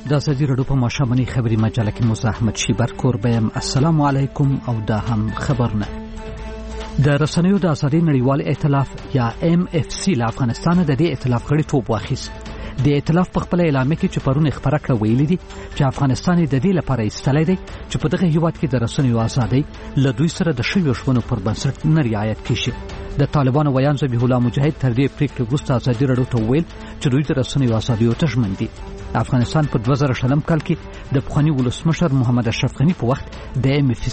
د ازادي راډیو په ماشومنۍ خبري مجله کې مزاحمت شیبر کوربیم. السلام علیکم او دا هم خبرونه. د رسنیو د ازادي نړیوال ائتلاف یا MFC له افغانستان د دې ائتلاف غړیتوب واخیست. د ائتلاف په خپل اعلامیه کې چې پرون خبره کړې ویلي دي چې افغانستان د دې لپاره ایستلی دی چې په دغه هیواد کې د رسنیو ازادي له دوی سره د شویو شونو پر بنسټ نه رعایت کیږي. د طالبانو ویان ذبیح الله مجاهد تر دې پریکړې وروسته ازادي راډیو ته وویل چې دوی د رسنیو ازادي ته ژمن دي. افغانستان په 2000 کال کې د پخوانی ولسمشر محمد اشرف غنی په وخت د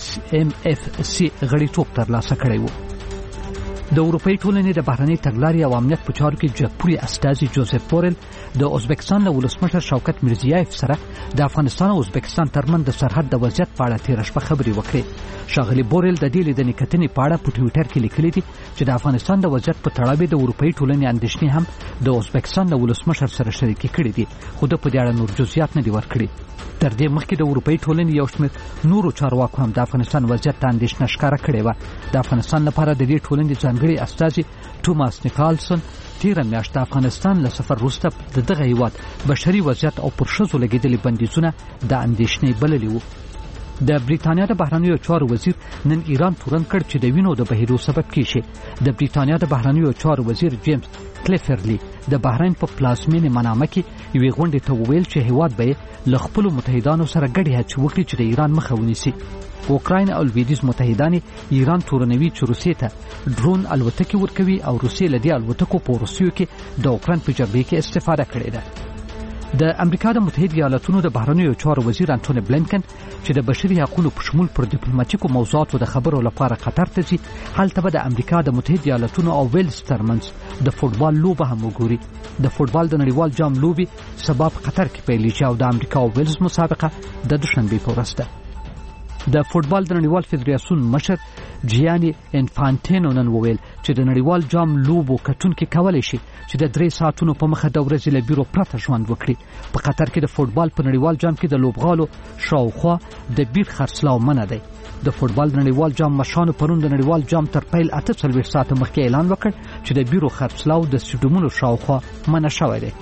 MFC غړیتوب ترلاسه کړی و. د اروپאי ټولنې د بهرنۍ تګلارې او امنیت په چارو کې جګپوري استازي جوزف بورل د ازبکستان له ولسمشر شوکت میرزیایف سره د افغانستان او ازبکستان ترمنځ د سرحد د وضعیت په اړه تیر شپه خبرې وکړې. ښاغلي بورل د دې لیدنې کتنې په اړه په ټویټر کې لیکلي دي چې د افغانستان د وضعیت په تړاو د اروپאי ټولنې اندېښنې هم د ازبکستان له ولسمشر سره شریکې کړې دي، خو د په دې اړه نور جزئیات نه دي ورکړي. تر دې مخکې د اروپאי ټولنې یو شمېر نورو چارواکو هم د افغانستان وضعیت ته اندېښنه ښکاره کړې وه. د افغانستان لپاره د دې ټولنې ځانګړي استازي توماس نیکالسن تیره میاشت د افغانستان له سفر وروسته د دغه هیواد بشري وضعیت او پر ښځو لګېدلي بندیزونه د اندېښنې بللي وو. د بریتانیا د بهرنیو چارو وزیر نن ایران تورن کړ چې د وینو د بهیدو سبب کیږي. د بریتانیا د بهرنیو چارو وزیر جیمز کلیفرلی د بحرین په پلازمینې منامه کې یوې غونډې ته وویل چې هیواد به له خپلو متحدانو سره ګډې هڅې وکړي چې د ایران مخه ونیسي. اوکراین او لویدیځ متحدان ایران تورنوي چې روسیې ته ډرون الوتکې ورکوي او روسیې له دې الوتکو په روسیو کې د اوکراین په جبهه کې استفاده کړې ده. د امریکا د متحده ایالاتونو د بهرنیو چارو وزیر انټونی بلینکن چې د بشري حقوقو په شمول پر ډیپلوماټیکو موضوعاتو د خبرو لپاره قطر ته ځي، هلته به د امریکا د متحده ایالاتونو او ویلز ترمنځ د فوټبال لوبه هم وګوري. د فوټبال د نړیوال جام لوبي سبا په قطر کې پیلېږي او د امریکا او ویلز مسابقه د دوشنبه په ورځ ده. د فوټبال د نړیوال فدراسیون مشر جیانی انفانټینو نن وویل چې د نړیوال جام لوبو کتونکي کولی شي چې د 3 ساعتونو په مخه د ورځې له بیرو پرته ژوند وکړي. په قطر کې د فوټبال په نړیوال جام کې د لوبغالو شاوخوا د بیر خرڅلاو منع دی. د فوټبال د نړیوال جام مشرانو پرون د نړیوال جام تر پیل 48 ساعته مخکې اعلان وکړ چې د بیرو خرڅلاو د سټډیومونو شاوخوا منع شوی دی.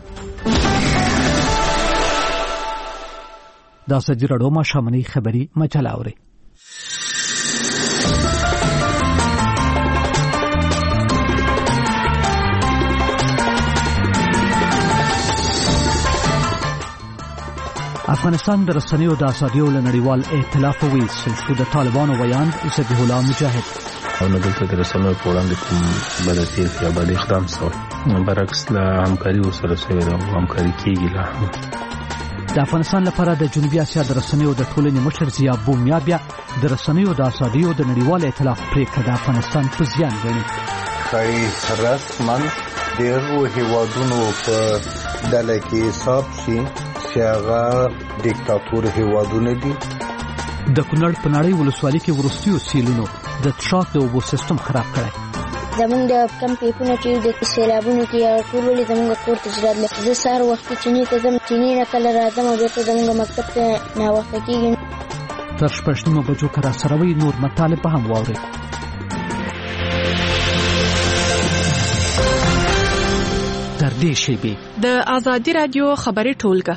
د ازادي راډیو ماشومنۍ خبري مجله اوري. افغانستان د رسنیو د ازادیو له نړیوال ائتلاف ویستل شو. د طالبانو ویان ذبیح الله مجاهد او نه دلته د رسنیو په وړاندې کوم بدتیر یا بد اقدام شوی، برعکس له همکاري ورسره شوې ده او همکاري کېږي. لا د افغانستان لپاره د جنوبي اسیا د رسنیو د ټولنې مشر ضیا بومیا بیا د رسنیو د ازادیو د نړیوال ائتلاف پریکړه د افغانستان په زیان ګڼي. ښایي رسماً د هغو هیوادونو په ډله کې حساب شي چې هغه دیکتاتور هیوادونه دي. د کونړ په نړۍ ولسوالۍ کې وروستیو سیلونو د تشاک د اوبو سیستم خراب کړی. زمونږ د کم پیپونه چې د سیلابونو کې ټول ولې زمونږ کور ته جرات لې زه سهار وختي چینې ته ځم، چینې نه کله راځم او بیرته زمونږ مکتب ته ناوخته کېږي. تر 6:30 بجو که راسره وئ نور مطالب به هم واورئ. تر دې شیبې د ازادي راډیو خبري ټولګه.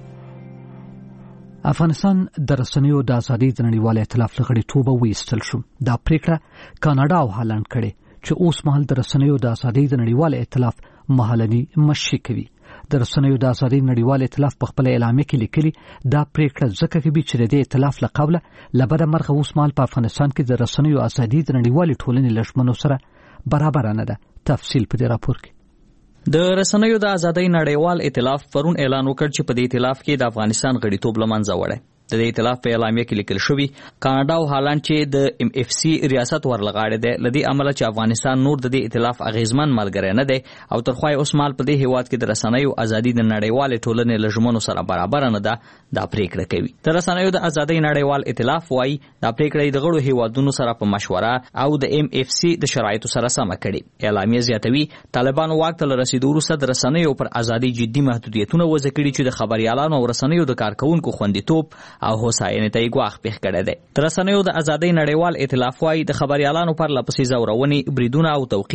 افغانستان د رسنیو د ازادۍ د نړیوال ائتلاف له غړیتوبه ویستل شو. دا پریکړه کاناډا او هالند کړې چې اوس مهال د رسنیو د ازادۍ د نړیوال ائتلاف محلي مشري کوي. د رسنیو د ازادۍ نړیوال ائتلاف په خپل اعلامیه کې لیکلي دا پریکړه ځکه کوي چې د ائتلاف له قبله لبده مرغه اوس مهال په افغانستان کې د رسنیو ازادۍ د نړیوال ټولنې له ژمنو سره برابر نه ده. تفصیل په دې راپور کې. د رسنیو د ازادۍ نړیوال ائتلاف پرون اعلان وکړ چې په دې ائتلاف کې د افغانستان غړیتوب له منځه وړي. د ائتلاف په اعلامیه کې لیکل شوی کاناډا او هالند چې د MFC ریاست ورلغاړي ده، لدی عمله چې افغانستان نور د دې ائتلاف اغیزمن ملګری نه دی او ترخوای اوس مال په دې هیواد کې د رسنیو ازادۍ د نړیوال ټولنې له ژمنو سره برابر نه ده. دا پریکړه کوي. د رسنیو د ازادۍ نړیوال ائتلاف وايي دا پریکړه د غړو هیوادونو سره په مشوره او د MFC د شرایطو سره سم کړي. اعلامیه زیاتوي طالبانو واک ته رسیدو وروسته د رسنیو پر ازادۍ جدي محدودیتونه وضع کړي چې د خبريالانو او رسنیو د کارکونکو خوندیتوب او هوساینې ته ګواښ پیښ کړی دی. د رسنیو د ازادۍ نړیوال ائتلاف وايي د خبريالانو پر لپسې زورونې، بریدونه او توقیف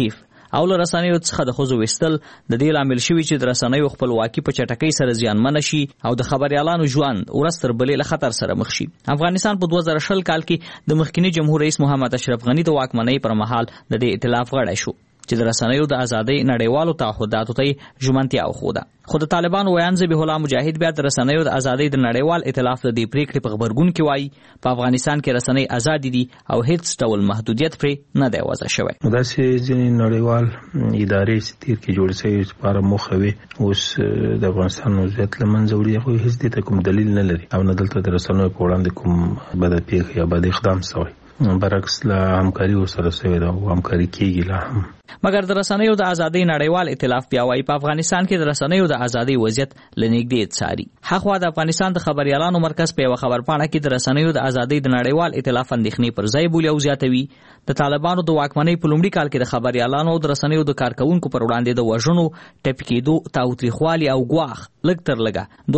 او له رسنیو څخه د ښځو ویستل د دې لامل شوي چې د رسنیو خپلواکي په چټکۍ سره زیانمنه شي او د خبریالانو ژوند ورځ تر بلې له خطر سره مخ شي. افغانستان په 2020 کال کې د مخکنی جمهور رئیس محمد اشرف غنی د واکمنۍ پر مهال د دې ائتلاف غړی شو چې د رسنیو د ازادۍ نړیوالو تعهداتو ته ژمنتیا وښوده. خو د طالبانو ویان ذبیح الله مجاهد بیا د رسنیو د ازادۍ د نړیوال ائتلاف د دې پریکړې په غبرګون کې وایي په افغانستان کې رسنۍ ازادي دي او هیڅ ډول محدودیت پرې نه دی وضع شوی. داسې ځینې نړیوال ادارې چې تیر کې جوړې شوې لپاره موخه وي اوس د افغانستان وضعیت له منځه وړي، خو هیڅ دې ته کوم دلیل نه لري او نه دلته د رسنیو په وړاندې کوم بده پیښه یا بد اقدام شوی. برعکس لا همکاري ورسره شوې ده او همکاري کېږي لا هم. مګر د رسنیو د ازادۍ نړیوال ائتلاف بیا وایي په افغانستان کې د رسنیو د ازادۍ وضعیت له نږدې څاري. هغه د افغانستان د خبریالانو مرکز په یوه خبرپاڼه کې د رسنیو د ازادۍ د نړیوال ائتلاف اندېښنې پر ځای بولي او زیاتوي د طالبانو د واکمنۍ په لومړي کال کې د خبریالانو او د رسنیو د کارکونکو پر وړاندې د وژنو، ټپي کېدو، تاوتریخوالي او ګواښ لږ تر لږه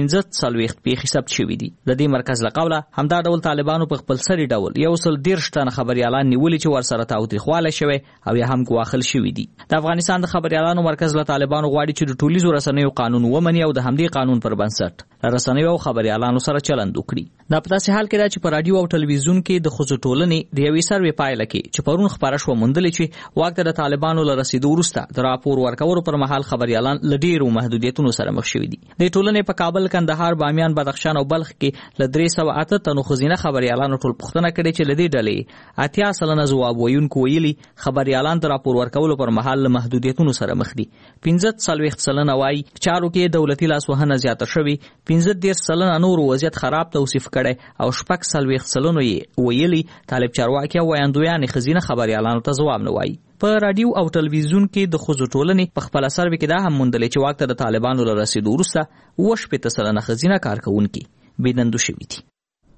245 پیښې ثبت شوي دي. د دې مرکز له قوله همدا ډول طالبانو په خپل سري ډول 130 تنه خبریالان نیولي چې ورسره تاوتریخوالی شوی او یا هم ګواښل شوي دي. د افغانستان د خبریالانو مرکز له طالبانو غواړي چې د ټولیزو رسنیو قانون ومني او د همدې قانون پر بنسټ له رسنیو او خبریالانو سره چلند وکړي. دا په داسې حال کې ده چې په راډیو او ټلویزیون کې د ښځو ټولنې د یوې سروې پایله کې چې پرون خپاره شوه موندلې چې واک ته د طالبانو له رسېدو وروسته د راپور ورکولو پر مهال خبریالان له ډېرو محدودیتونو سره مخ شوي دي. د ټولنې په کابل، کندهار، بامیان، بدخشان او بلخ کې له 308 تنو ښځینه خبریالانو ټول پوښتنه کړې چې له دې ډلې 80% ځواب ویونکو ویلي خبریالان د راپور ورکولو پر مهال له محدودیتونو سره مخ دي. 45% وایي چارو کې دولتي لاسوهنه زیاته شوې، 15% نور وضعیت خراب توصیف کړي او 46% یې ویلي طالب چارواکي او ویاندویانې ښځینه خبریالانو ته ځواب نه وایي. په راډیو او ټلویزیون کې د ښځو ټولنې په خپله سروې کې دا هم موندلې چې واک ته د طالبانو له رسېدو وروسته 80% ښځینه کارکوونکي بېدندو شوي دي.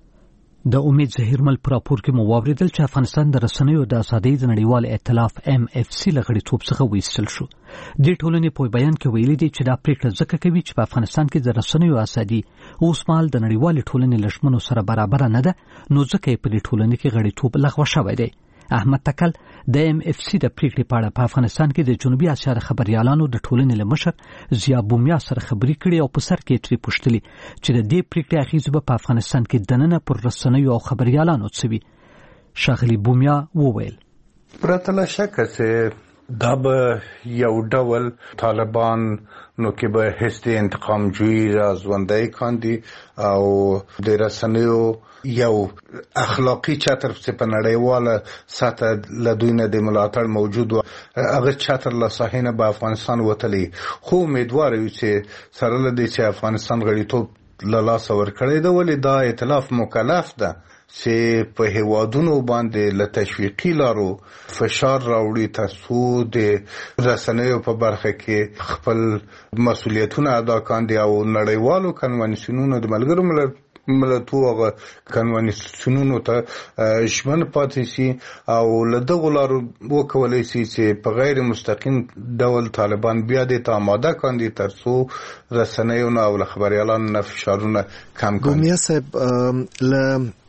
د امید زهیرمل پر راپور کې مو واورېدل چې افغانستان د رسنیو د ازادۍ د نړیوال ائتلاف MFC له غړیتوب څخه وایستل شو. دې ټولنې په بیان کې ویلي دي چې دا پریکړه ځکه کوي چې په افغانستان کې د رسنیو ازادي اوس مهال د نړیوالې ټولنې له ژمنو سره برابر نه ده، نو ځکه یې په دې ټولنې کې غړیتوب لغوه شوی دی. احمد تکل د MFC د پریکړې په اړه په افغانستان کې د جنوبي اسیا د خبریالانو د ټولنې له مشر ضیا بومیا سره خبرې کړې او په سر کې ترې پوښتلي چې د دې پریکړې اغېزې به په افغانستان کې دننه پر رسنیو او خبریالانو څه وي. ښاغلي بومیا وویل پرته له شکه چې دا به یو ډول طالبان نو کې به هیڅ د انتقام جویی را ژوندی کاندي او د رسنیو یو اخلاقی چتر په نړیواله سطح له دوی نه د ملاتړ موجود و، هغه چتر له ساحې نه به افغانستان وتلی. خو امیدوار یو چې سره له دې چې افغانستان غړیتوب له لاسه ورکړی ده، ولې دا ائتلاف مکلف ده چې په هیوادونو باندې له تشویقي لارو فشار راوړي ترڅو د رسنیو په برخه کې خپل مسؤلیتونه ادا کاندي او نړیوالو کنوانسیونونو د ملګرو ملتونو هغه کنوانسیونونو ته ژمن پاتې شي او له دغو لارو وکولی شي چې په غیر مستقیم ډول طالبان بیا دې ته آماده کاندي ترڅو رسنیو نه او له خبریالانو نه فشارونه کم کړي. بومیا صاحب له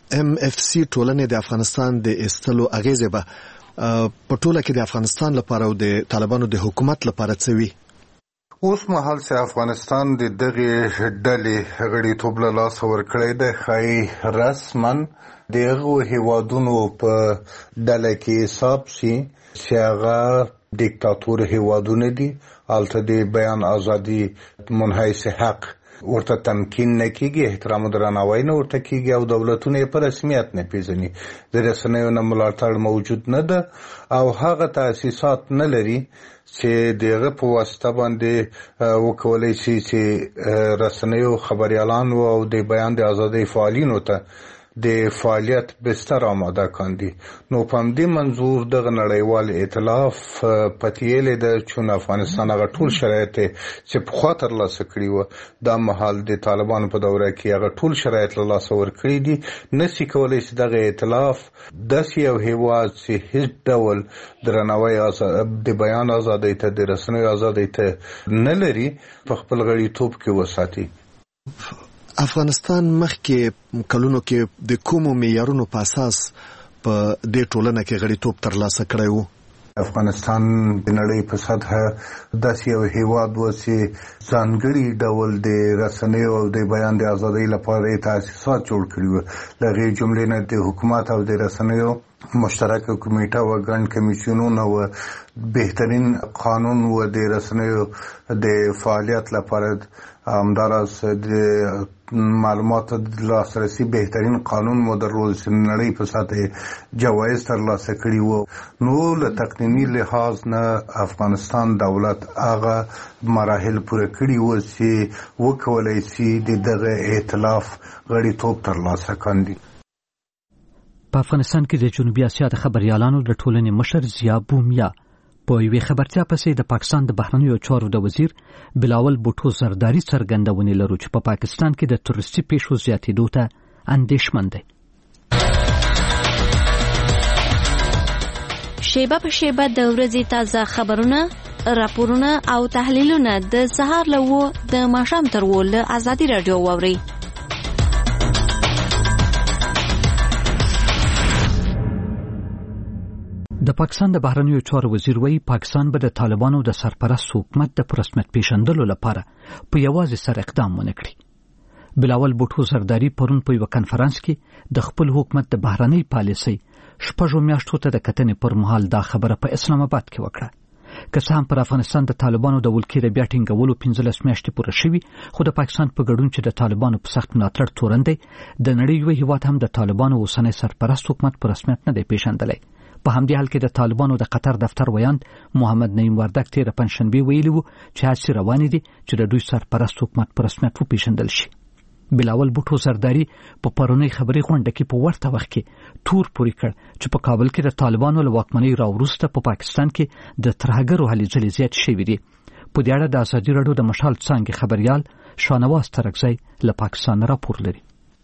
MFC ټولنې د افغانستان د ایستلو اغیزې به په ټوله کې د افغانستان لپاره او د طالبانو د حکومت لپاره څه وي؟ اوس مهال چې افغانستان د دغه ډلې غړیتوب له لاسه ورکړی دی، ښایي رسما د هغو هیوادونو په ډله کې حساب شي چې هغه دیکتاتور هیوادونه دي، هلته د بیان ازادي منحیث حق ورته تمکین نه کېږي، احترام او درناوی نه ورته کېږي او دولتونه یې په رسمیت نه پیژني. د رسنیو نه ملاتړ موجود نه ده او هغه تاسیسات نه لري چې دغه په واسطه باندې وکولای شي چې رسنیو خبریالانو او د بیان د ازادۍ فعالینو ته د فعالیت بستر آماده کاندي. نو په همدې منظور دغه نړیوال ائتلاف پتیلې ده چې افغانستان هغه ټول شرایط چې پخوا ترلاسه کړي وو دا مهال د طالبانو په دوره کې هغه ټول شرایط له لاسه ورکړي دي، نشي کولی چې دغه ائتلاف داسې یو هیواد چې هیڅ ډول درناوی د بیان ازادۍ ته د رسنیو ازادۍ ته نه لري په خپل غړیتوب کې وساتي. افغانستان مخکې کلونو کې د کومو معیارونو په اساس په دې ټولنه کې غړیتوب ترلاسه کړی و؟ افغانستان د نړۍ په سطحه داسې یو هیواد و چې ځانګړي ډول د رسنیو او د بیان د ازادۍ لپاره تاسیسات جوړ کړي وو. دغه جملې نه د حکومت او د رسنیو مشترکه کمیټه و ګڼ کمیسیونونه و بهترین قانون و د رسنیو د فعالیت لپاره همداراز د معلوماتو د لاسرسي بهترین قانون مو درلود چې نړۍ په سطح جوایز ترلاسه کړي وو. نو له تقنیني لحاظ نه افغانستان دولت هغه مراحل پوره کړي وو چې وکولای شي دغه ائتلاف غړیتوب ترلاسه کړي. په افغانستان کې د جنوبي اسیا د خبريالانو د ټولنې مشر ضیا بومیا په یوې خبرتیا پسې د پاکستان د بهرنیو چارو د وزیر بلاول بوټو زرداری څرګندونې لرو چې په پاکستان کې د تروریستي پیښو زیاتېدو ته اندېښمن دی. شیبه په شیبه د ورځې تازه خبرونه، راپورونه او تحلیلونه د سهار له 9 د ماښام تر 10 له ازادي رادیو واورئ. د پاکستان د بهرنیو چارو وزیر وایي پاکستان به د طالبانو د سرپرست حکومت د پرسمت پیژندلو لپاره په یوازې سر اقدام ونه کړي. بلاول بوټو زرداری پرون په یو کانفرنس کې د خپل حکومت د بهرنۍ پالیسۍ 6 میاشتو ته د کتنې پر مهال دا خبره په اسلام آباد کې وکړه. که څه هم پر افغانستان د طالبانو د ولکې د بیا ټینګولو 15 میاشتې پوره شوي، خو د پاکستان په ګډون چې د طالبانو په سخت ملاتړ تورن دی، د نړۍ یو هیواد هم د طالبانو اوسنی سرپرست حکومت په رسمیت نه دی پیژندلی. په همدې حال کې د طالبانو د قطر دفتر ویاند محمد نعیم وردک تیر پنځشنبه ویلي وو چې هڅې روانې دي چې د دوی سرپرست حکومت په رسمیت وپیژندل شي. بلاول بوټو زرداری په پرونی خبري غونډه کې په ورته وخت کې تور پوری کړ چې په کابل کې د طالبانو له واکمنۍ راوروسته په پاکستان کې د ترهګرو هلې ځلې زیات شوي دي. په دې اړه د ازادي راډیو د مشال څانګې خبريال شانواز ترکزی له پاکستان راپور لري.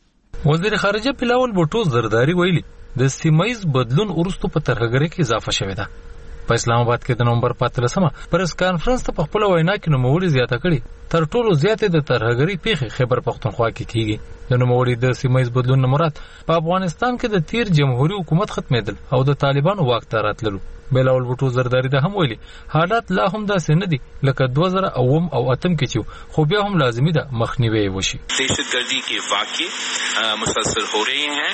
وزیر خارجه بلاول بوټو زرداری ویلي د سیمایز بدلون وروسته په ترهګرۍ کې اضافه شوې ده. په اسلام آباد کې د نومبر 15 پریس کانفرنس ته په خپل وینا کې نوموړي زیاته کړي تر ټولو زیاتې د ترهګرۍ پیښې خیبر پختونخوا کې کیږي. د نوموړي د سیمایز بدلون مراد په افغانستان کې د تیر جمهوریت حکومت ختمېدل او د طالبانو واک ته راتللو. بلاول بوټو زرداری ده هم ویلي حالات لا هم داسې نه دي لکه 2008 او 2008 کې چې خو بیا هم لازمي ده مخنیوي وشي. دهشتگردی के वाक़े मुसलसल हो रहे हैं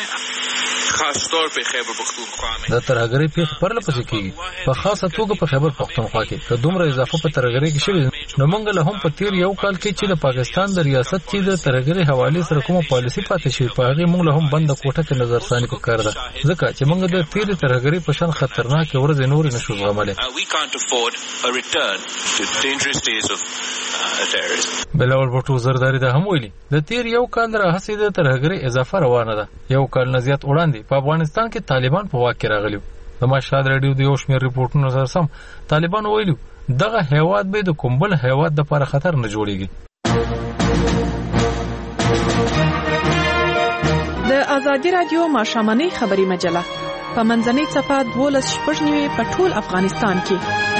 खास तौर पे खैबर पख्तूनख्वा में. د ترهګرۍ پیښې پرله پسې کیږي په خاصه توګه په خیبر پختونخوا کې. که دومره اضافه په ترهګرۍ کې شوې نو موږ له هم په تیر یو کال کې چې د پاکستان د ریاست چې د ترهګرۍ حواله سره کومه پالیسي پاتې شي په هغه موږ له هم بند کوټه کې نظر ثاني پکار ده ځکه چې موږ د تیر ترهګرۍ په شان خطرناک ورځ نور نشو زغملای. We can't afford a return to dangerous days of terrorism. بلاول بوټو زرداری ده هم ویلي د تیر یو کال راهیسې د ترهګرۍ اضافه روانه ده. یو کال نه زیات وړاندې په افغانستان کې طالبان په واک کې راغلي. د مشهد رادیو د یو شمېر ریپورتونو سره سم طالبان ویلي دغه هیواد به د کومبل هیواد د لپاره خطر نه جوړیږي. د ازادي رادیو ماښامنۍ خبري مجله په منځنۍ صفحه 12 په ټول افغانستان کې.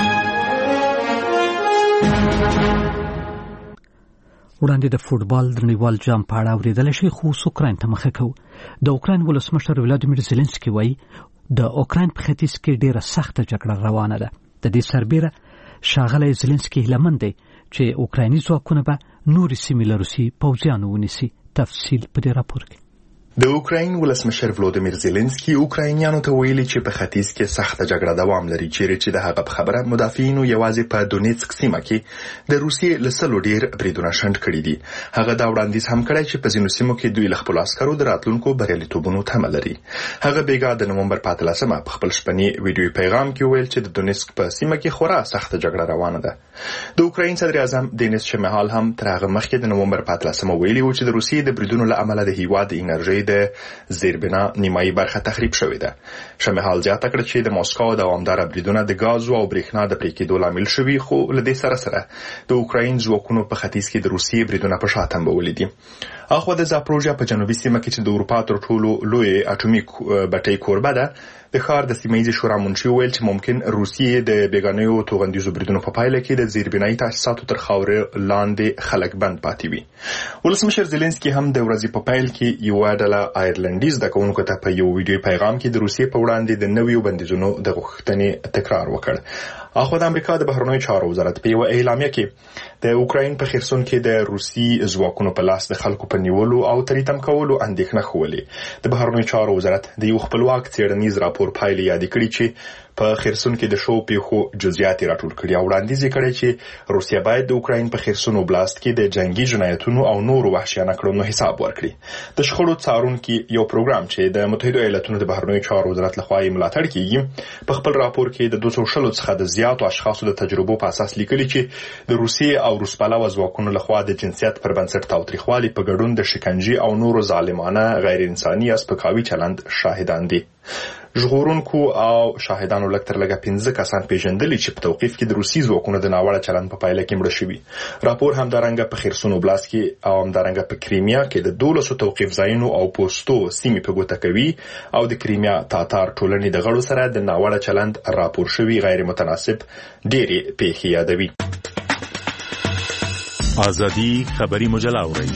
وړاندې د فوټبال د نړیوال جام په اړه اوریدل شي خو اوکراین ته مخه کوو. د اوکراین ولسمشر ولادیمیر زيلنسکي وایي د اوکراین په ختیځ کې ډیره سخته جګړه روانه ده. د دې سربېره ښاغلی زيلنسکي هیله دی چې اوکرایني ځواکونه به نورې سیمې له روسي پوځیانو ونیسي. تفصیل په دې راپور کې. د اوکراین ولسمشر ولادیمیر زيلنسکي اوکراینیانو ته ویلي چې په ختیځ کې سخته جګړه دوام لري چې د هغه په خبره مدافعینو یوازې په دونیتسک سیمه کې د روسیې له سلو ډیر بریدونه شنډ کړي دي. هغه دا وړاندیز هم کړی چې په ځینو سیمو کې دوی له خپل عسکرو د راتلونکو بریالیتوبونو تمه لري. هغه بیګا د نومبر 15 په خپل شپنی ویډیو پیغام کې ویل چې د دونیتسک په سیمه کې خورا سخته جګړه روانه ده. د اوکراین صدر اعظم دینیس شمهال هم تر هغه مخکې د نومبر 15 ویلي و چې د روسیې د بریدونو له امله د هیواد انرژي د زیربنا نیمایي برخه تخریب شوې ده. شمهال زیاته کړه چې د مسکو دوامداره بریدونه د غاز او برېښنا د پرې کېدو لامل شوي خو له دې سره د اوکراین ځواکونو په ختیځ کې د روسیې بریدونه په شا تنبولي دي. اخو د زاپروژیا په جنوبي سیمه کې چې د اروپا تر ټولو لوی اټومیک بټۍ کوربه ده د ښار د سیمه ییزې شورا منشي وویل چې ممکن روسیې د بیګانیو توغندیزو بریدونو په پایله کې د زیربنایي تاسیساتو تر خاورې لاندې خلک بند پاتې وي. ولسمشر زيلنسکي هم د ورځې په پیل کې یو ډله آیرلنډي زده کوونکو ته په یو ویډیو پیغام کې د روسیې په وړاندې د نویو بندیزونو د غوښتنې تکرار وکړ. اخو د امریکا د بهرنیو چارو وزارت په یو اعلامیه کې د اوکراین په خرسون کې د روسي ځواکونو په لاس د خلکو په نیولو او تریتم کولو اندېښنه ښولې. د بهرنیو چارو وزارت د یو خپلواک څېړنیز راپور پایلې یادې کړې چې په خرسون کې د شو پیښو جزئیات راټول کړي او وړاندیز کړي چې روسیا باید د اوکراین په خرسون اوبلاست کې د جنگي جنایتونو او نورو وحشیانه کړنو حساب ورکړي. د شخړو څارونکي یو پروګرام چې د متحده ایالاتونو د بهرنیو چارو وزارت لخوا یې ملاتړ کیږي په خپل راپور کې د 200 څخه د زیاتو اشخاصو د تجربو په اساس لیکلي چې د روسیې او روسپالو ځواکونو لخوا د جنسیت پر بنسټ تاوتریخوالي په ګډون د شکنجې او نورو ظالمانه غیر انساني یا سپکاوي چلند شاهدان دي. ژغورونکو او شاهدانو لکتر لګه 15 کسان پیژندلي چې په توقیف کې د روسي ځواکونو د ناوړه چلند په پایله کې مړه شوي. راپور هم دارنګه په خرسون اوبلاست کې او هم دارنګه په کریمیا کې د 12 توقیف ځایونو او پوسټو سیمې په ګوته کوي او د کریمیا تاتار ټولنې د غړو سره د ناوړه چلند راپور شوی غیر متناسب ډېری پیښې یادوي. ازادي خبري مجله اورئ.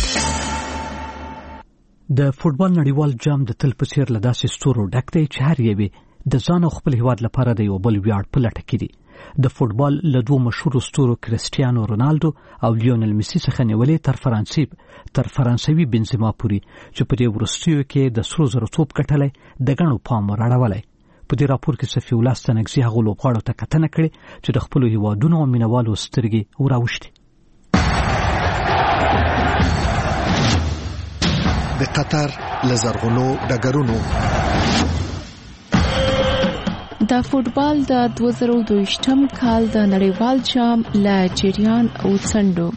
د فوټبال نړیوال جام د تل په څیر له داسې ستورو ډک دی چې هر یوې د ځان او خپل هیواد لپاره د یو بل ویاړ په لټه کې دي. د فوټبال له دوه مشهورو ستورو کریسټیانو رونالدو او لیونل میسی څخه نیولې تر فرانسوي بنزما پورې چې په دې وروستیو کې د سرو زرو توپ ګټلی د غنو پام راړولی. په دې راپور کې صفي الله ستنګزي هغو لوبغاړو ته کتنه کړې چې د خپلو هیوادونو او مینوالو سترګې وراوښتې. د قطر لزرغونو ډګرونو د فوټبال د 2022م کال د نړیوال جام له جریان او څنډو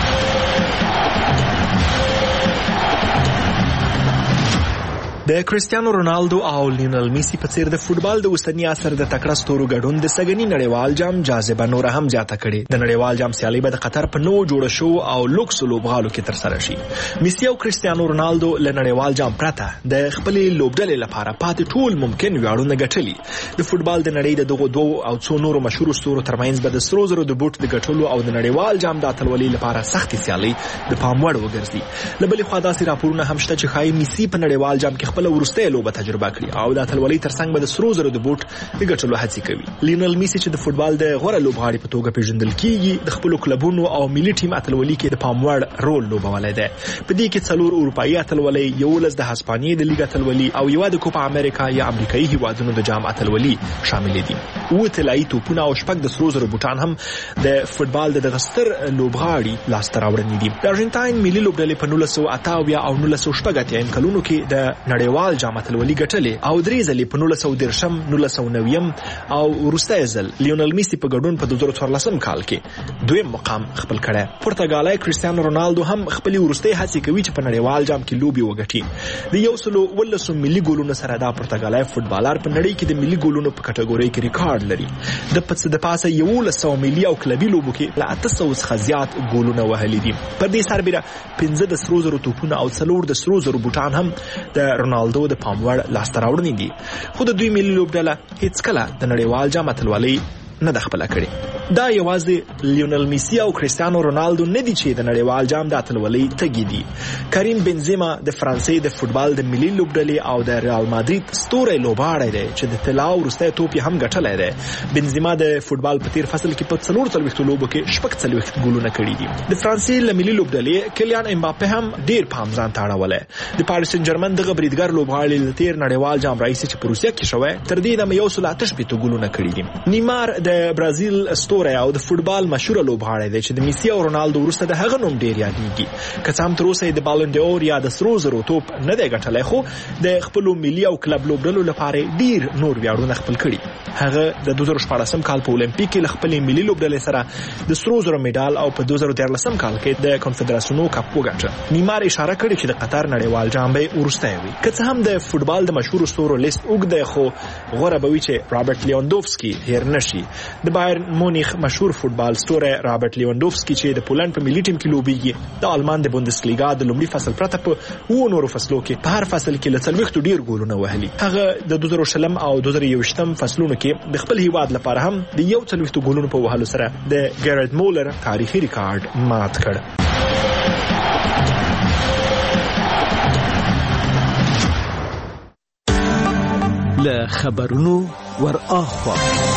د کریسټیانو رونالدو او لیونل میسی په څیر د فوټبال د وسنی عصر د تکړه ستورو ګډون د سګنی نړیوال جام جاذبه نور هم زیاته کړي. د نړیوال جام سیالي به د قطر په نو جوړ شو او لوکس لوبغالو کې تر سره شي. میسی او کریسټیانو رونالدو له نړیوال جام پرته د خپل لوبډلې لپاره پاتې ټول ممکن ویاړونه ګټلي. د فوټبال د نړۍ د دغه دوه او څو نورو مشهور ستورو ترمنځ به د سرو زرو د بوټ د ګټلو او د نړیوال جام د اتلولۍ لپاره سختي سیالي د پام وړ وګرځي. له بلې خوا داسې راپورونه هم شته چې ښایي میسی په نړیوال جام کې خپل ورسته لوبه تجربه کړي او د اتلولۍ ترڅنګ به د سرو زرو د بوټ د ګټلو هڅې کوي. لیونل میسی چې د فوټبال د غوره لوبغاړي په توګه پیژندل کیږي د خپل کلبونو او ملي ټیم اتلولۍ کې د پام وړ رول لوبولی دی. په دې کې 4 اروپایي اتلولۍ، 11 د هسپانیې د لیګ اتلولۍ او 1 د کوپا امریکا یا امریکایي هیوادونو د جام اتلولۍ شامل دي. 8 طلایي توپونه او 6 د سرو زرو بوټان هم د فوټبال د غستر لوبغاړي لاسته راوړنې دي. د ارجنټاین ملي لوبډلې په 1988 او 1980 کلونو کې د نړیوال جام اتلولۍ ګټلې او درې ځلې په 1930 1990 او وروستی ځل لیونل میسی په ګډون په 2014 کال کې دویم مقام خپل کړی. پرتګالای کریسټیانو رونالدو هم خپل وروستی هڅې کوي چې په نړیوال جام کې لوبي وګټي. د 113 ملي ګولونو سره دا پرتګالای فوټبالر په نړۍ کې د ملي ګولونو په کټګورۍ کې ریکارډ لري. د پاسه 1100 ملي او کلبي لوبو کې له 800 څخه زیات ګولونه وهلي دي. پر دې سربېره 15 د سرو زرو توپونه او 4 د سرو زرو بوټان هم د رونالدو د پام وړ لاسته راوړنې دي. خو د دوی ملي لوبډله هیڅ کله د نړیوال جام اتلولۍ نه د خپله کړې. دا یوازې لیونل میسی او کریسټیانو رونالدو نه دي چې د نړیوال جام د اتلولۍ تږي دي. کریم بنزما د فرانسې د فوټبال د ملي لوبډلې او د ریال مادرید ستوری لوبغاړی دی چې د طلا او وروستی توپ یې هم ګټلی دی. بنزما د فوټبال په تیر فصل کې په 44 لوبو کې 46 ګولونه کړي دي. د فرانسې له ملي لوبډلې کلیان امباپه هم ډیر پام ځان ته اړولی. د پاریس سن جرمن دغه بریدګر لوبغاړی له تیر نړیوال جام راهیسې چې په روسیه کې شوی تر دې دمه 188 ګولونه کړي دي. نیمار د برازیل ستوری او د فوټبال مشهور لوبغاړی دی چې د میسی او رونالدو وروسته د هغه نوم ډیر یادېږي. که څه هم تر اوسه یې د بالون ډور یا د سرو زرو توپ نه دی ګټلی، خو د خپلو ملي او کلب لوبډلو لپاره ډیر نور ویاړونه خپل کړي. هغه د 2014 کال په اولمپیک کې له خپلې ملي لوبډلې سره د سرو زرو میډال او په 2013 کال کې د کنفدراسیونو کپ وګټه. نیمار اشاره کړې چې د قطر نړیوال جام به وروستی وي. که څه هم د فوټبال د مشهور ستورو لیست اوږد دی، خو غوره به وي چې رابرټ لیواندوفسکي هیر نشي. د بایرن مونیخ تاریخ مشهور فوتبال ستوری رابرټ لیوانډوفسکي چې د پولند په ملي ټیم کې لوبيږي د آلمان د بوندسلیګا د لومړي فصل پرته په نورو فصلو کې په هر فصل کې له 40 ډیر ګولونه وهلي. هغه د 2020 او 2021 فصلونو کې د خپل هیواد لپاره هم د 40 ګولونو په وهلو سره د ګیرارډ مولر تاریخي ریکارډ مات کړ. له خبرونو ور اخوا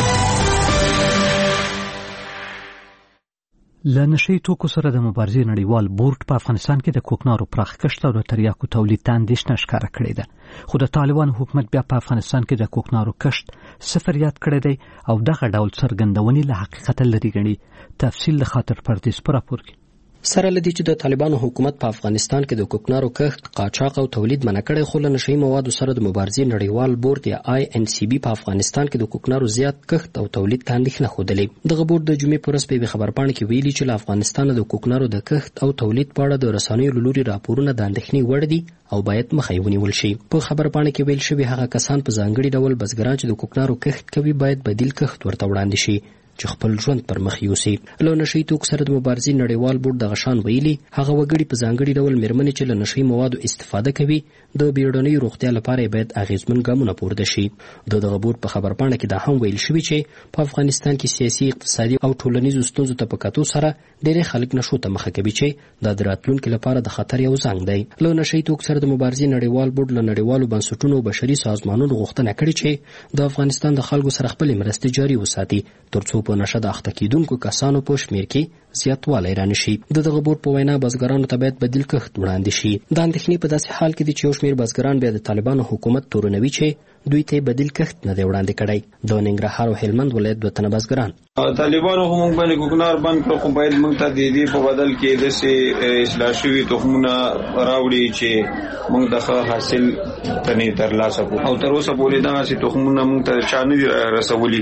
له نشي توکو سره د مبارزې نړیوال بورډ په افغانستان کې د کوکنارو پراخ کښت او د تریاکو تولید ته اندېښنه ښکاره کړې ده، خو د طالبان حکومت بیا په افغانستان کې د کوکنارو کښت صفر یاد کړی دی او دغه ډول څرګندونې له حقیقت لرې ګڼي. تفصیل د خاطر پردیس پر راپور کې. سره لدی چې د طالبانو حکومت په افغانستان کې د کوکنارو کښت، قاچاق او تولید منع کړی، خو له نشئی موادو سره د مبارزې نړیوال بورډ یا INCB په افغانستان کې د کوکنارو زیات کښت او تولید ته اندېښنه ښودلې. دغه بورډ د جمعې په ورځ په خبرپاڼه کې ویلي چې له افغانستان د کوکنارو د کښت او تولید په اړه د رسنیو له لوري راپورونه د اندېښنې وړ دي او باید مخه یې ونیول شي. په خبرپاڼه کې ویل شوی هغه کسان په ځانګړي ډول بزګران چې د کوکنارو کښت کوي باید بدیل کښت ورته وړاندې شي چې خپل ژوند پر مخ یوسي. له نشئی توکو سره د مبارزې نړیوال بورډ د غشان ویلي هغه وګړي په ځانګړي ډول میرمنې چې له نشئی موادو استفاده کوي د بیړنۍ روغتیا لپاره باید اغیزمن ګامونه پورته شي. دغه بورډ په خبرپاڼه کې دا هم ویل شوی چې په افغانستان کې سیاسي، اقتصادي او ټولنیزو ستونزو ته په کتو سره ډېر خلک نشو ته مخه کوي چې د راتلونکي لپاره د خطر یو زنګ دی. له نشئی توکو سره د مبارزې نړیوال بورډ له نړیوالو بنسټونو او بشري سازمانونو غوښتنه کړې چې د افغانستان د خلکو سره خپل مرستې جاري وساتي ترڅو په نشه د اخته کیدونکو کسانو په شمیر کې زیاتوالی رانشي. دغه بورډ په وینا بزګرانو ته باید بدیل کښت وړاندې شي. د اندېښنې په داسې حال کې دي چې یو شمیر بزګران بیا د طالبانو حکومت تورنوي چې دوی ته بدیل کښت نه دی وړاندې کړی. د ننګرهار او هلمند ولایت دوه تنه بزګران طالبانو هم باندې کوکنار بند کړو، خو باید موږ ته د دې په بدل کې د اصلاح شوي تخمونه راوړي چې موږ د حاصل تنې ترلاسه کړو. او تر اوسه پورې دغسې تخمونه موږ ته چا نه دي رسولي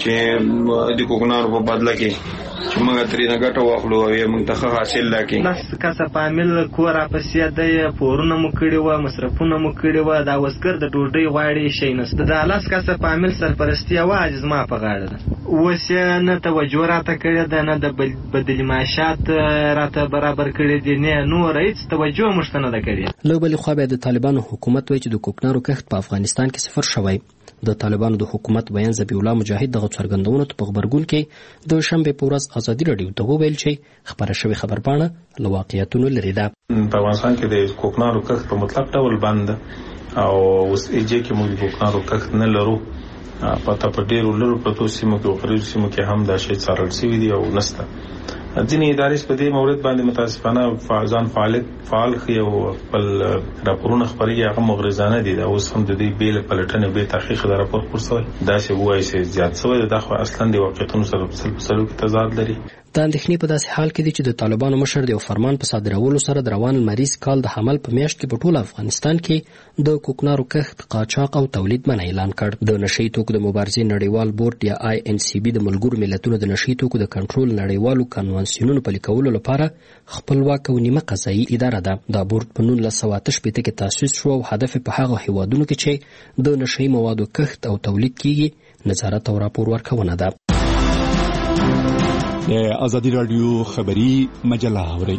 چې د کوکنارو په بدله کې چې موږ ترېنه ګټه واخلو او یا موږ ته حاصل راکړي. لس کسه فامیل کور راپسې دی، پورونه مو کړي وه، مصرفونه مو کړي وه، دا وزګر د ډوډۍ غواړي شی نشته. دا لس کسه فامیل سرپرستي یوازې زما په غاړه ده. اوس یې نه توجه راته کړې ده، نه د بدلي معاشات راته برابر کړي دي، نه نور هېڅ توجه موږ ته نه ده کړې. له بلې خوا بیا د طالبانو حکومت وایي چې د کوکنارو کښت په افغانستان کې صفر شوی. د طالبانو د حکومت بیان ذبیح الله مجاهد دغه څرګندونو ته په غبرګون کې د شنبې په ورځ ازادي راډیو ته وویل چې خبره شوې خبرپاڼه له واقعیتونو لرې ده. په افغانستان کې د کوکنارو کښت په مطلق ډول بند او اوس ایجې کې موږ کوکنارو کښت نه لرو. پته په ډېرو لرو پرتو سیمو کې او غریبو سیمو کې هم دا شی څارل شوي دي او نشته. ځینې ادارې په دې مورد باندې متاسفانه ځان فعال ښيي او خپل راپورونه خپروي، هغه مغرضانه دي. دا اوس هم د دوی بې له پلټنې بې تحقیق دا راپور خپور شوی، داسې ووایي چې زیات شوی دی. دا خو اصلا د واقعیتونو سره په سلو کې تضاد لري. د اندېښنې په داسې حال کې دي چې د طالبانو مشر د یو فرمان په صادرولو سره د روان لمریز کال د حمل په میاشت کې په ټول افغانستان کې د کوکنارو کښت، قاچاق او تولید منع اعلان کړ. د نشئی توکو د مبارزې نړیوال بورډ یا INCB د ملګرو ملتونو د نشئی توکو د کنټرول نړیوالو کنوانسیونونو پلي کولو لپاره خپلواک او نیمه قضایي اداره ده. دا بورډ په 1988 کې تاسیس شو او هدف په هغه هیوادونو کې چې د نشئی موادو کښت او تولید کیږي نظارت او راپور ورکونه ده. د ازادي رادیو خبری مجله اوري.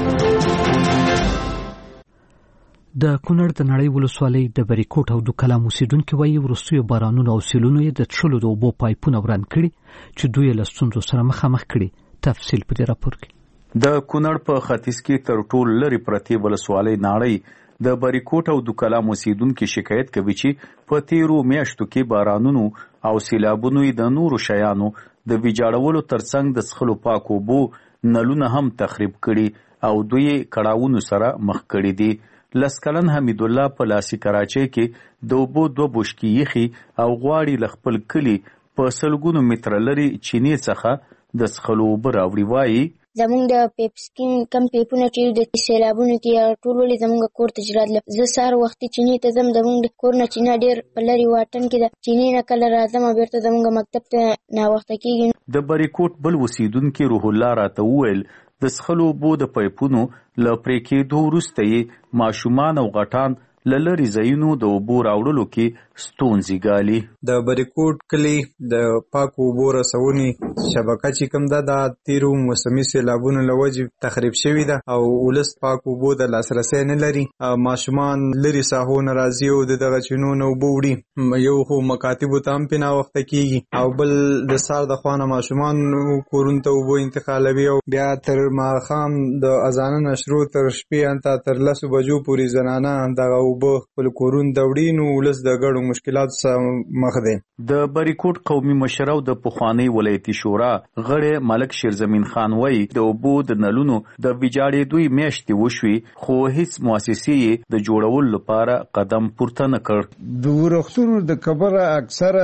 د کونړ د نړۍ ولسوالۍ د بریکوټ او دوکلام اوسیدونکو وایي وروستیو بارانونو او سیلونو یې د څښلو د اوبو پایپونه وران کړي چې دوی له ستونزو سره مخامخ کړي. تفصیل په دې راپور کې. د کونړ په ختیځ کې تر ټولو لرې پرتې ولسوالۍ ناړۍ د بریکوټ او دوکلام اوسیدونکو شکایت کوي چې په تیرو میاشتو کې بارانونو او سیلابونو د نورو شیانو د ویجاړولو ترڅنګ د څښلو پاکو اوبو نلونه هم تخریب کړي او دوی کړاوونو سره مخ کړي دي. لسکلن حمید الله په لاسي کراچۍ کې د اوبو 2 بوشکې یخي او غواړي له خپل کلي په سلګونو متره لري چینې څخه د څښلو اوبه راوړي. وایي زمونږ د پیپسکین کم پیپونه چې د سیلابونو کې ټول ولې زمونږ کور ته جرات زه سهار وختي چینې ته ځم. زمونږ د کور نه چینه ډېر په لرې واټن کې ده. چینې نه کله راځم او بېرته زمونږ مکتب ته ناوخته کېږي. د بریکوټ بل اوسیدونکي روح الله راته وویل د څښلو اوبو د پایپونو له پرې کېدو وروسته یې ماشومان او غټان له لرې ځایونو د اوبو راوړلو کې ستونزې ګالي. د بریکوټ کلي د پاکو اوبو رسونې شبکه چې کوم ده دا تیرو موسمي سیلابونو له وجې تخریب شوې ده او ولس پاکو اوبو د لاسرسی نه لري. ماشومان لرې ساحو نه راځي او د دغه چینو نه اوبه وړي. یو خو مکاتبو ته هم پې ناوخته کېږي او بل د سهار د خوا نه ماشومان کورونو ته اوبه انتقالوي او بیا تر ماښام د اذانه نه شروع تر شپې تر 10 بجو پورې زنانه دغه اوبه خپل کورونو ته وړي. نو ولس د ګډو مشکلاتو سره مخ دی. د بریکوټ قومي مشر او د پخواني ولایتي شورا غړی ملک شیرزمین خان وایي د اوبو د نلونو د ویجاړېدو میاشتې وشوې خو هیڅ مؤسسې د جوړولو لپاره قدم پورته نه کړ. د ورښتونو د کبره اکثره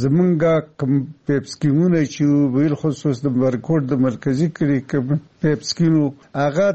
زمونږ کم پیپ سکیمونه چې بیل خصوص د بریکوټ د مرکزی کلی کم پیپ سکیمو هغه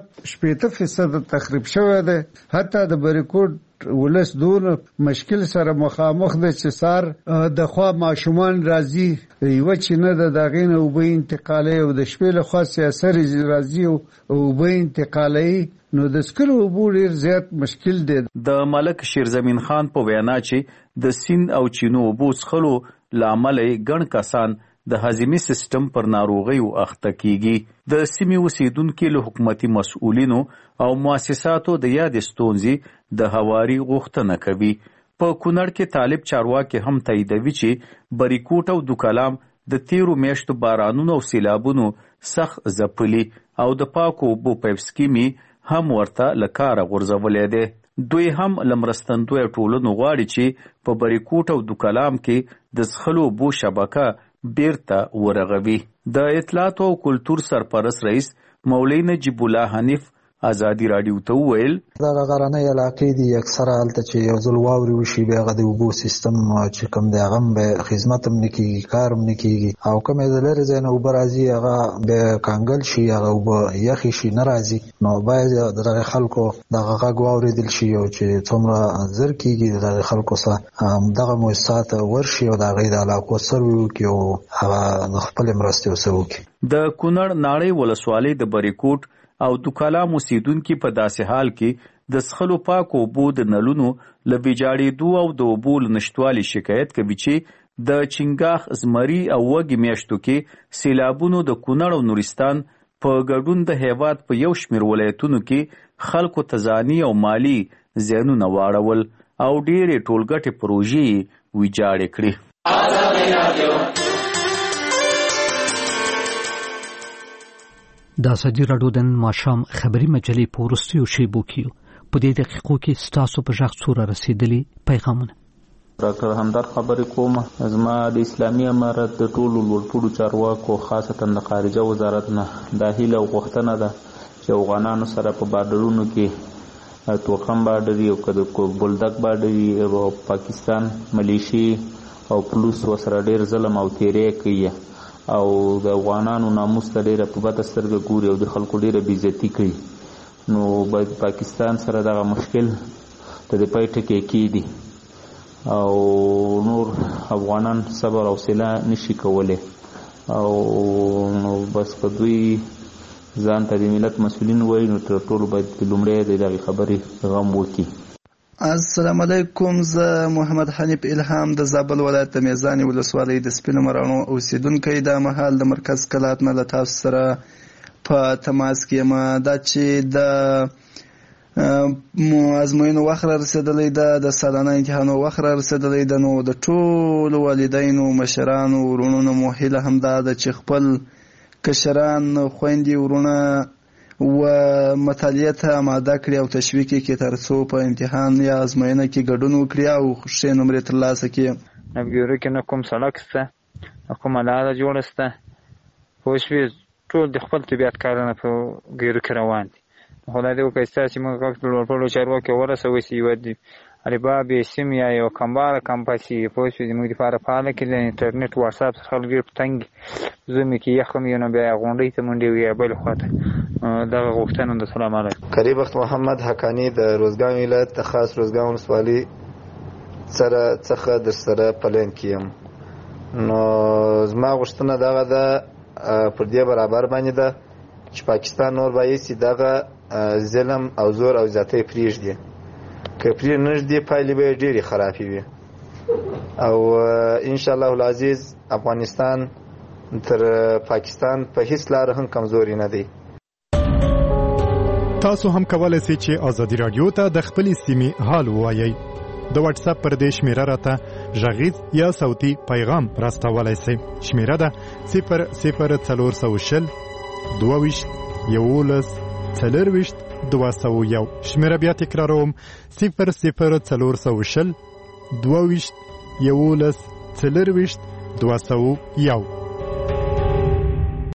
80% تخریب شوی دی. حتی د بریکوټ ولس دون مشکل سره مخامخ ده چې سار د خوا ماشومان راځي یو چې نه د داغې نه اوبه انتقالي او د شپې له خوا سیاسر راځي او اوبه انتقالي نو د سکلو اوبو ډېر زیات مشکل دی. د ملک شیرزمین خان په وینا چې د سیند او چینو اوبو څښلو له امله ګڼ کسان د هضمي سیستم پر ناروغیو اخته کیږي. د سیمې اوسیدونکو له حکومتي مسؤلینو او مؤسساتو د یادې ستونزې د هواري غوښتنه کوي. په کونړ کې طالب چارواکي هم تاییدوي چې بریکوټ او دوکلام د تیرو میاشتو بارانونو او سیلابونو سخت ځپلي او د پاکو اوبو پیپ سکیمي هم ورته له کاره غورځولی دی. دوی هم له مرستندویه ټولنو غواړي چې په بریکوټ او دوکلام کې د څښلو اوبو شبکه بیرته ورغوي. د اطلاعاتو او کلتور سرپرست رئیس مولوی نجیب الله حنیف ازادي رادیو ته وویل دا غرانه علاقې دي اکثره حالت چې یو ځل واوري وشي بیا د اوبو سیستم چې کوم دی هغه به خدمت هم نکېږي کار هم نکېږي او کوم د لري ځای نه اوبه راځي هغه به کانګل شي هغه اوبه یخي شي نه راځي. نو باید دغه خلکو دغه غږ واورېدل شي او چې څومره زر کېږي دغه خلکو سره دغه مؤسسات ورشي او دغه د علاقو سروي وکړي او هغه خپل مرستې وکړي. د کونړ ناړۍ ولسوالۍ د بریکوټ او دوکلام اوسیدونکي په داسې حال کې د څښلو پاکو اوبو د نلونو له ویجاړېدو او د اوبو له نشتوالي شکایت کوي چې د چنګاښ زمري او وږي میاشتو کې سیلابونو د کونړ او نورستان په ګډون د هیواد په یو شمېر ولایتونو کې خلکو ته ځاني او مالي زیانونه واړول او ډېرې ټولګټې پروژې ویجاړې کړې. د ازادي راډیو د ماښام خبري مجلې په وروستیو شیبو کې په دې دقیقو کې ستاسو په غږ څوره رسیدلي پیغامونه. ډاکټر همدرد خبرې کوم. زما د اسلامي امارت د ټولو لوړپوړو چارواکو خاصتا د خارجه وزارت نه دا هیله او غوښتنه ده چې افغانانو سره په بارډرونو کې توکم بارډري او که بولدک بارډري او پاکستان ملیشي او پولیس ورسره ډېر ظلم او تیری کوي او د افغانانو ناموس ته ډېره په بده سترګه ګوري او د خلکو ډېره بېعزتي کوي. نو باید پاکستان سره دغه مشکل ته د پای ټکی کېږدي او نور افغانان صبر او حوصله نشي کولی او نو بس که دوی ځان ته د ملت مسؤلین وایي نو تر ټولو باید لومړی د دغې خبرې غم وکړي. السلام علیکم. زه محمد حنیف الهام د زابل ولایت د میزانې ولسوالۍ د سپینو مراڼو اوسیدونکی دا مهال د مرکز کلات نه له تاسو سره په تماس کې یم. دا چې د ازموینو وخت را رسېدلی ده د سالانه امتحانو وخت را رسېدلی ده نو د ټولو والدینو مشرانو ورونو مو هیله همدا ده چې خپل کشران خویندې ورونه و مطالعه ته آماده کړي او تشویق کړي تر څو په امتحان یا ازموینه کې ګډون وکړي او ښې نمرې ترلاسه کړي. نبګیورو کې نه کوم سړک شته نه کومه لاره جوړه شته پوه شوې ټول د خپل طبیعت کارونه په ګیرو کې روان دي. خدای دې وکړي ستاسې موږ غږ د لوړپوړو چارواکو ورسوئ چې یوه الباب سیم یا یو کمباره کمپاس یې پوه شوې زموږ دپاره فعاله کړي. د انټرنېټ واتساپ څخه خلک ډېر په تنګ زومې کې یخ هم یو نو بیا غونډۍ ته منډې وي یا بلې خوا ته دغه غوښتنه ده. سلام علیکم. قریب وخت محمد حقانی د روزګان ولایت د خاص روزګان ولسوالۍ څخه در سره پلین کې یم. نو زما غوښتنه دغه ده پر دې برابر باندې ده چې پاکستان نور بایسي دغه ظلم او زور او زیاتی پرېږدي. که پرې نږدې پایلې به ډېرې خرابې وي او ان شاء الله العزیز افغانستان تر پاکستان په هیڅ لار هم کمزوري نه دی. تاسو هم کولای شئ چې ازادي رادیو ته د خپل سیمې حال ووایئ. د واتس اپ پر دې شمیره راته غږیز یا صوتي پیغام راستولای شئ. شمیره ده 00420 22 11 201. شمیره بیا تکراروم 00420 22 11 201.